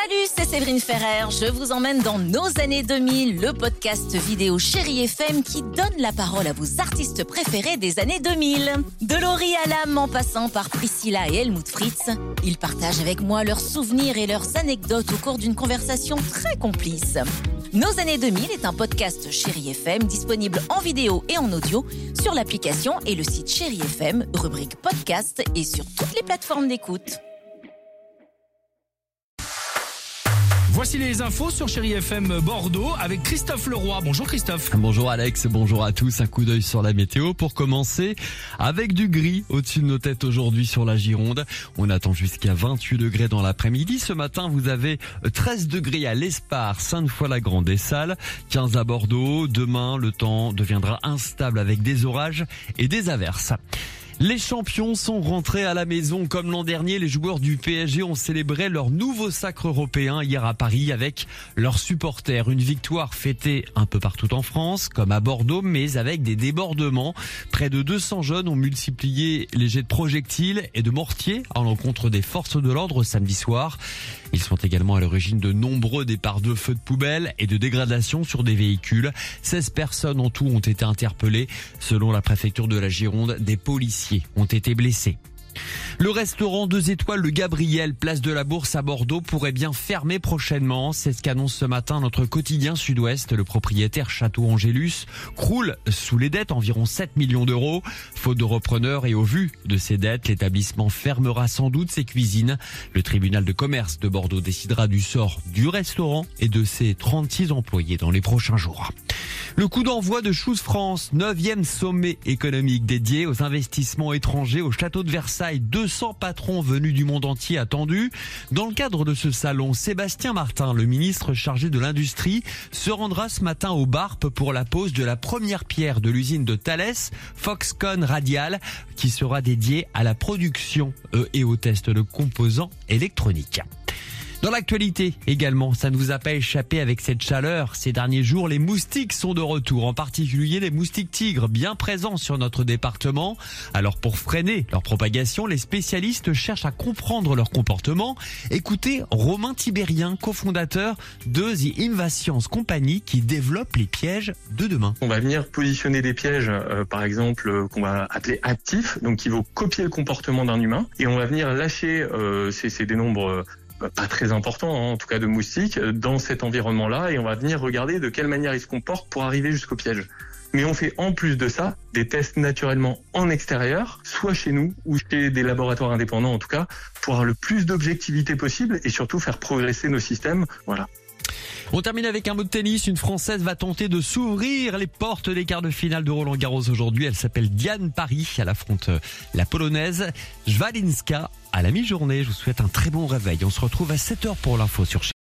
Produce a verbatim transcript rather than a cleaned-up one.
Salut, c'est Séverine Ferrer. Je vous emmène dans nos années deux mille, le podcast vidéo Chérie F M qui donne la parole à vos artistes préférés des années deux mille. De Laurie Hallam en passant par Priscilla et Helmut Fritz, ils partagent avec moi leurs souvenirs et leurs anecdotes au cours d'une conversation très complice. Nos années deux mille est un podcast Chérie F M disponible en vidéo et en audio sur l'application et le site Chérie F M, rubrique podcast et sur toutes les plateformes d'écoute. Voici les infos sur Chérie F M Bordeaux avec Christophe Leroy. Bonjour Christophe. Bonjour Alex, bonjour à tous. Un coup d'œil sur la météo pour commencer avec du gris au-dessus de nos têtes aujourd'hui sur la Gironde. On attend jusqu'à vingt-huit degrés dans l'après-midi. Ce matin, vous avez treize degrés à l'Espar, Sainte-Foy-la-Grande et Salles, quinze à Bordeaux. Demain, le temps deviendra instable avec des orages et des averses. Les champions sont rentrés à la maison. Comme l'an dernier, les joueurs du P S G ont célébré leur nouveau sacre européen hier à Paris avec leurs supporters. Une victoire fêtée un peu partout en France, comme à Bordeaux, mais avec des débordements. Près de deux cents jeunes ont multiplié les jets de projectiles et de mortiers à l'encontre des forces de l'ordre samedi soir. Ils sont également à l'origine de nombreux départs de feux de poubelle et de dégradations sur des véhicules. seize personnes en tout ont été interpellées. Selon la préfecture de la Gironde, des policiers ont été blessés. Le restaurant deux étoiles Le Gabriel, place de la Bourse à Bordeaux, pourrait bien fermer prochainement. C'est ce qu'annonce ce matin notre quotidien Sud-Ouest. Le propriétaire Château Angélus croule sous les dettes, environ sept millions d'euros. Faute de repreneur et au vu de ces dettes, l'établissement fermera sans doute ses cuisines. Le tribunal de commerce de Bordeaux décidera du sort du restaurant et de ses trente-six employés dans les prochains jours. Le coup d'envoi de Choose France, neuvième sommet économique dédié aux investissements étrangers au château de Versailles. deux cents patrons venus du monde entier attendus. Dans le cadre de ce salon, Sébastien Martin, le ministre chargé de l'industrie, se rendra ce matin au Barp pour la pose de la première pierre de l'usine de Thales, Foxconn Radial, qui sera dédiée à la production et au test de composants électroniques. Dans l'actualité également, ça ne vous a pas échappé avec cette chaleur. Ces derniers jours, les moustiques sont de retour, en particulier les moustiques tigres, bien présents sur notre département. Alors pour freiner leur propagation, les spécialistes cherchent à comprendre leur comportement. Écoutez Romain Tibérien, cofondateur de The Invasiance Company, qui développe les pièges de demain. On va venir positionner des pièges, euh, par exemple, euh, qu'on va appeler actifs, donc qui vont copier le comportement d'un humain. Et on va venir lâcher, euh, c'est, c'est des nombres... Euh, pas très important, hein, en tout cas de moustiques, dans cet environnement-là, et on va venir regarder de quelle manière ils se comportent pour arriver jusqu'au piège. Mais on fait en plus de ça des tests naturellement en extérieur, soit chez nous ou chez des laboratoires indépendants en tout cas, pour avoir le plus d'objectivité possible et surtout faire progresser nos systèmes. Voilà. On termine avec un mot de tennis. Une Française va tenter de s'ouvrir les portes des quarts de finale de Roland-Garros aujourd'hui. Elle s'appelle Diane Paris. Elle affronte la Polonaise Jwalinska à la mi-journée. Je vous souhaite un très bon réveil. On se retrouve à sept heures pour l'info sur